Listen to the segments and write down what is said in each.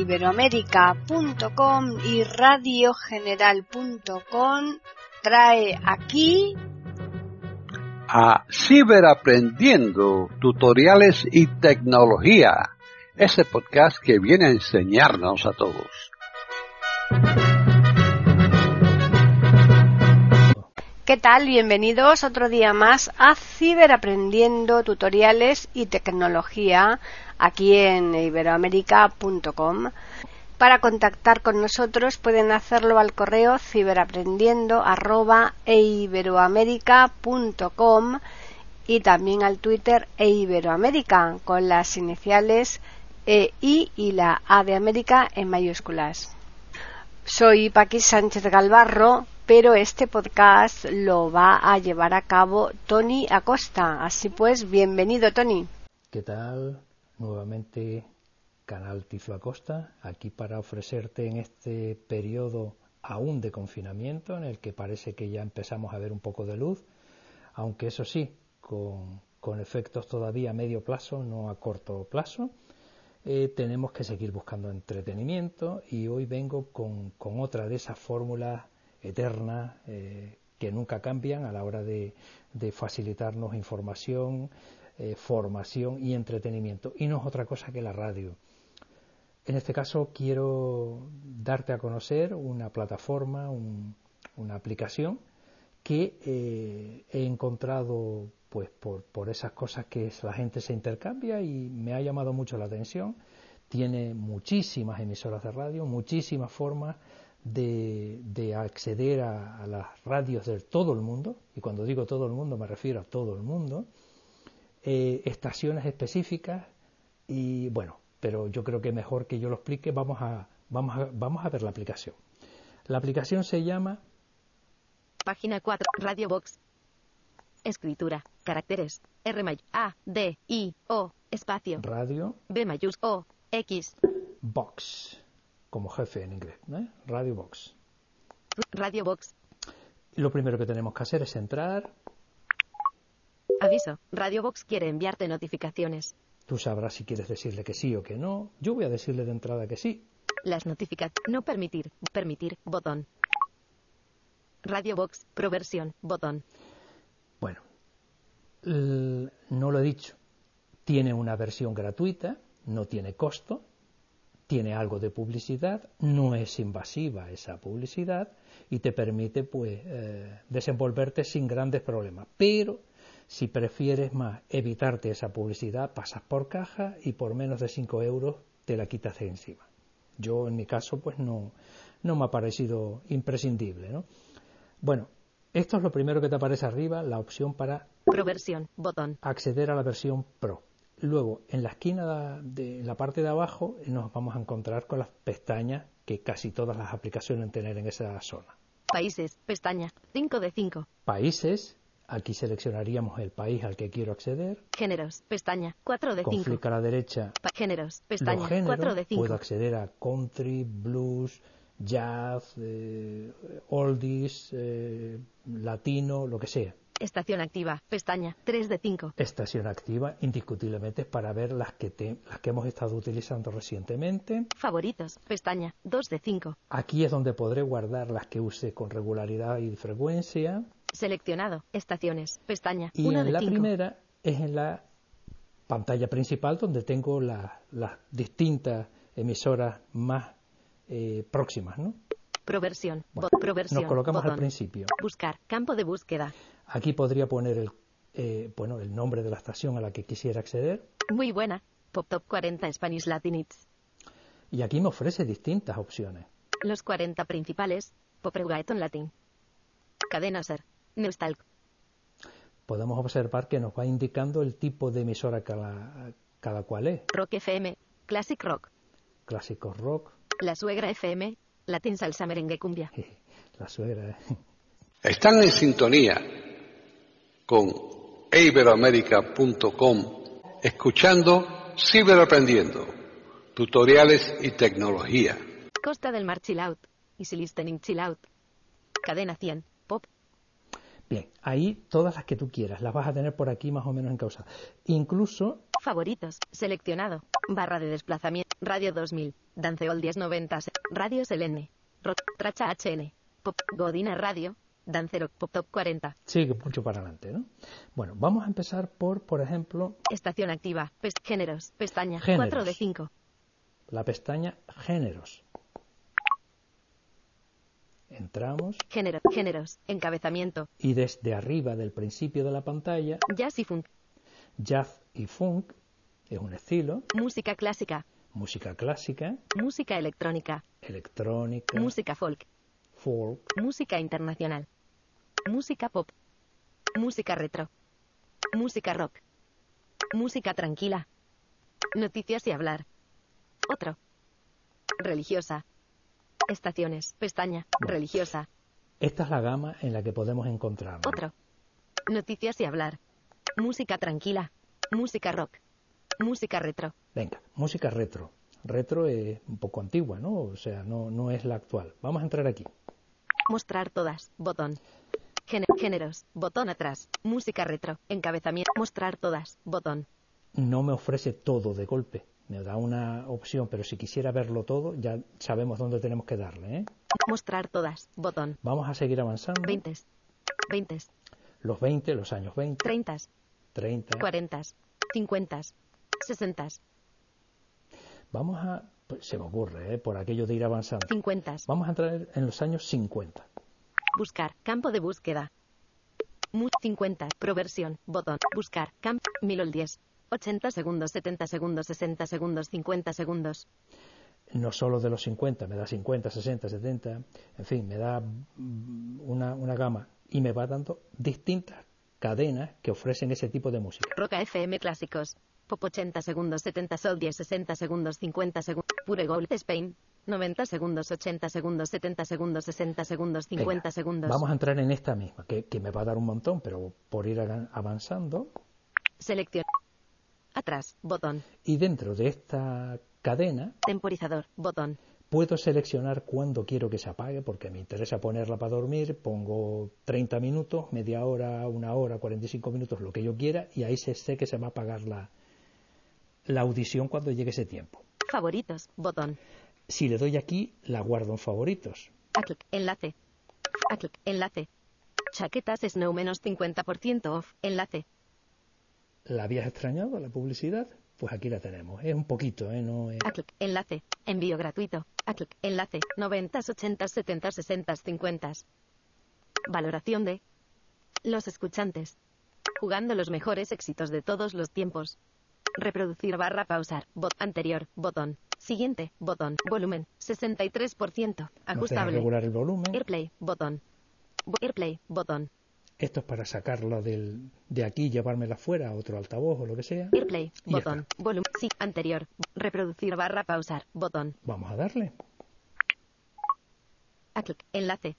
eiberoamerica.com y radiogeneral.com trae aquí a Ciberaprendiendo, tutoriales y tecnología, ese podcast que viene a enseñarnos a todos. ¿Qué tal? Bienvenidos otro día más a Ciberaprendiendo, tutoriales y tecnología aquí en eiberoamerica.com. Para contactar con nosotros pueden hacerlo al correo ciberaprendiendo@eiberoamerica.com y también al Twitter eiberoamerica con las iniciales EI y la A de América en mayúsculas. Soy Paqui Sánchez Galvarro, pero este podcast lo va a llevar a cabo Tony Acosta. Así pues, bienvenido, Tony. ¿Qué tal? Nuevamente, Canal Tiflo Acosta, aquí para ofrecerte en este periodo aún de confinamiento, en el que parece que ya empezamos a ver un poco de luz, aunque eso sí, con efectos todavía a medio plazo, no a corto plazo. Tenemos que seguir buscando entretenimiento y hoy vengo con otra de esas fórmulas eternas que nunca cambian a la hora de facilitarnos información, formación y entretenimiento. Y no es otra cosa que la radio. En este caso quiero darte a conocer una plataforma, una aplicación que he encontrado pues por esas cosas que la gente se intercambia y me ha llamado mucho la atención. Tiene muchísimas emisoras de radio, muchísimas formas de acceder a las radios de todo el mundo, y cuando digo todo el mundo me refiero a todo el mundo, estaciones específicas y bueno, pero yo creo que mejor que yo lo explique, vamos a ver la aplicación. La aplicación se llama Página 4, Radio Box. Escritura, caracteres, A, D, I, O, espacio. Radio. B mayúscula, O, X. Box, como jefe en inglés, ¿eh? Radio Box. Radio Box. Lo primero que tenemos que hacer es entrar. Aviso, Radio Box quiere enviarte notificaciones. Tú sabrás si quieres decirle que sí o que no. Yo voy a decirle de entrada que sí. Las notificaciones. No permitir, botón. Radio Box, Proversión, botón. Bueno, no lo he dicho. Tiene una versión gratuita, no tiene costo, tiene algo de publicidad, no es invasiva esa publicidad y te permite pues desenvolverte sin grandes problemas. Pero si prefieres más evitarte esa publicidad, pasas por caja y por menos de 5 euros te la quitas de encima. Yo en mi caso pues no me ha parecido imprescindible, ¿no? Bueno, esto es lo primero que te aparece arriba, la opción para Proversión, botón. Acceder a la versión Pro. Luego, en la esquina de la parte de abajo, nos vamos a encontrar con las pestañas que casi todas las aplicaciones tienen en esa zona. Países, pestaña, 5 de 5. Países, aquí seleccionaríamos el país al que quiero acceder. Géneros, pestaña, 4 de 5. Con clic a la derecha, géneros, pestaña, los géneros, 4 de 5. puedo acceder a country, blues, jazz, oldies, latino, lo que sea. Estación activa, pestaña, 3 de 5. Estación activa, indiscutiblemente, para ver las que hemos estado utilizando recientemente. Favoritos, pestaña, 2 de 5. Aquí es donde podré guardar las que use con regularidad y frecuencia. Seleccionado, estaciones, pestaña, 1 de 5. Y en la primera es en la pantalla principal donde tengo las distintas emisoras más próximas, ¿no? Proversión, Bueno, proversión, nos colocamos botón. al principio. Buscar, campo de búsqueda. Aquí podría poner el nombre de la estación a la que quisiera acceder. Muy buena. Pop Top 40 Spanish Latin Hits. Y aquí me ofrece distintas opciones. Los 40 principales. Pop Reggaeton Latin. Cadena Ser. Nostalg. Podemos observar que nos va indicando el tipo de emisora cada cual es. Rock FM. Classic Rock. Clásicos rock. La Suegra FM. Latin Salsa Merengue Cumbia. La Suegra. Están en sintonía con eiberoamerica.com, escuchando Ciberaprendiendo, tutoriales y tecnología. Costa del Mar Chill Out. Easy Listening Chill Out. Cadena 100. Pop. Bien, ahí todas las que tú quieras, las vas a tener por aquí más o menos encausadas. Incluso... Favoritos. Seleccionado. Barra de desplazamiento. Radio 2000, Danceol 1090, Radio Selene, Rock, Tracha HN, Pop, Godina Radio, Dancero, Pop Top 40. Sigue mucho para adelante, ¿no? Bueno, vamos a empezar por ejemplo... Estación activa, géneros, pestaña, Géneros. 4 de 5. La pestaña Géneros. Entramos Géneros, encabezamiento, y desde arriba del principio de la pantalla, jazz y funk, jazz y funk, es un estilo, música clásica, música clásica, música electrónica, electrónica, música folk, folk, música internacional, música pop, música retro, música rock, música tranquila, noticias y hablar, otro, religiosa, estaciones, pestaña, religiosa, Esta es la gama en la que podemos encontrarnos. otro, noticias y hablar, música tranquila, música rock, música retro, Venga, música retro. Retro es un poco antigua, ¿no? O sea, no es la actual. Vamos a entrar aquí. mostrar todas, botón, géneros, botón atrás, música retro, encabezamiento, mostrar todas, botón, No me ofrece todo de golpe. Me da una opción, pero si quisiera verlo todo, ya sabemos dónde tenemos que darle, ¿eh? mostrar todas, botón, Vamos a seguir avanzando. 20, Los 20, los años 20, 30, 30. 40, 50, 60, Vamos a... pues se me ocurre, ¿eh? Por aquello de ir avanzando. 50, Vamos a entrar en los años 50. buscar, campo de búsqueda, 50, proversión, botón, buscar, campo, 1010, 80 segundos, 70 segundos, 60 segundos, 50 segundos, No solo de los 50, me da 50, 60, 70, en fin, me da una gama y me va dando distintas cadenas que ofrecen ese tipo de música. Roca FM clásicos, pop 80 segundos, 70 Soul 10, 60 segundos, 50 segundos, Pure Gold Spain, 90 segundos, 80 segundos, 70 segundos, 60 segundos, 50 Venga, segundos. Vamos a entrar en esta misma, que me va a dar un montón, pero por ir avanzando. Selección. Atrás, botón. Y dentro de esta cadena Temporizador, botón. puedo seleccionar cuándo quiero que se apague, porque me interesa ponerla para dormir. Pongo 30 minutos, media hora, una hora, 45 minutos, lo que yo quiera, y ahí sé que se va a apagar la audición cuando llegue ese tiempo. Favoritos, botón. Si le doy aquí, la guardo en favoritos. A clic, enlace. A clic, enlace. Chaquetas Snow menos 50% off, enlace. ¿La habías extrañado, la publicidad? Pues aquí la tenemos. Es un poquito, ¿eh? No es... A clic, enlace. Envío gratuito. A clic, enlace. 90, 80, 70, 60, 50. Valoración de los escuchantes. Jugando los mejores éxitos de todos los tiempos. Reproducir barra pausar. Anterior, botón. Siguiente, botón. Volumen, 63%. Nos deja Ajustable. regular el volumen. Airplay, botón. Airplay, botón. Esto es para sacarlo de aquí y llevármela fuera a otro altavoz o lo que sea. Airplay, Y ya botón. está. Volumen, sí, anterior. Reproducir barra pausar, botón. Vamos a darle. A clic, enlace.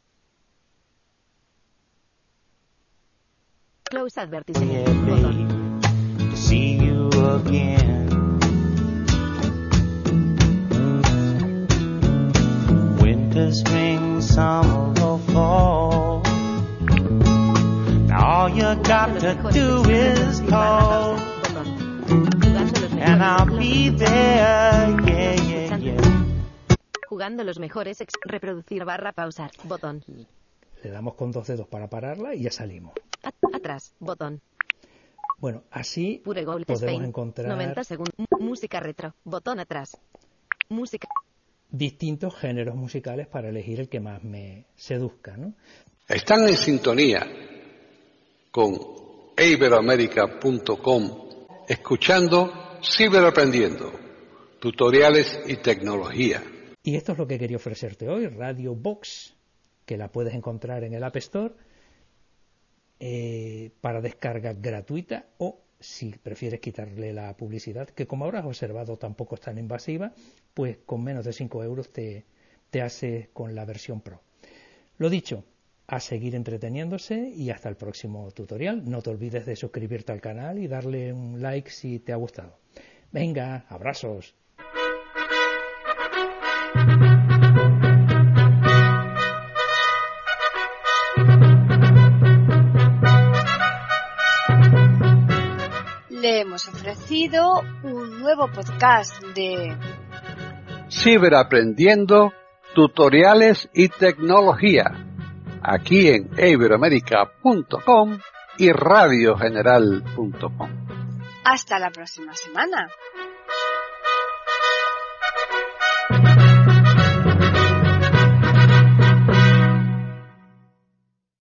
Close advertisement, Yeah, botón. baby, to see you again. Winter, spring, summer or fall. Now all you got to do is call, and I'll be there. Yeah, yeah, yeah. Jugando los mejores reproducir barra pausar, botón. Le damos con 2 dedos para pararla y ya salimos. Atrás, botón. Bueno, así Pure Gold podemos Spain, encontrar 90 segundos. Música retro, botón atrás. Música. distintos géneros musicales para elegir el que más me seduzca, ¿no? Están en sintonía con iberoamerica.com, escuchando Ciberaprendiendo, tutoriales y tecnología. Y esto es lo que quería ofrecerte hoy, Radio Box, que la puedes encontrar en el App Store para descarga gratuita, o si prefieres quitarle la publicidad, que como habrás observado tampoco es tan invasiva, pues con menos de 5 euros te haces con la versión Pro. Lo dicho, a seguir entreteniéndose y hasta el próximo tutorial. No te olvides de suscribirte al canal y darle un like si te ha gustado. Venga, abrazos. Le hemos ofrecido un nuevo podcast de Ciberaprendiendo, tutoriales y tecnología, aquí en iberoamerica.com y radiogeneral.com. Hasta la próxima semana.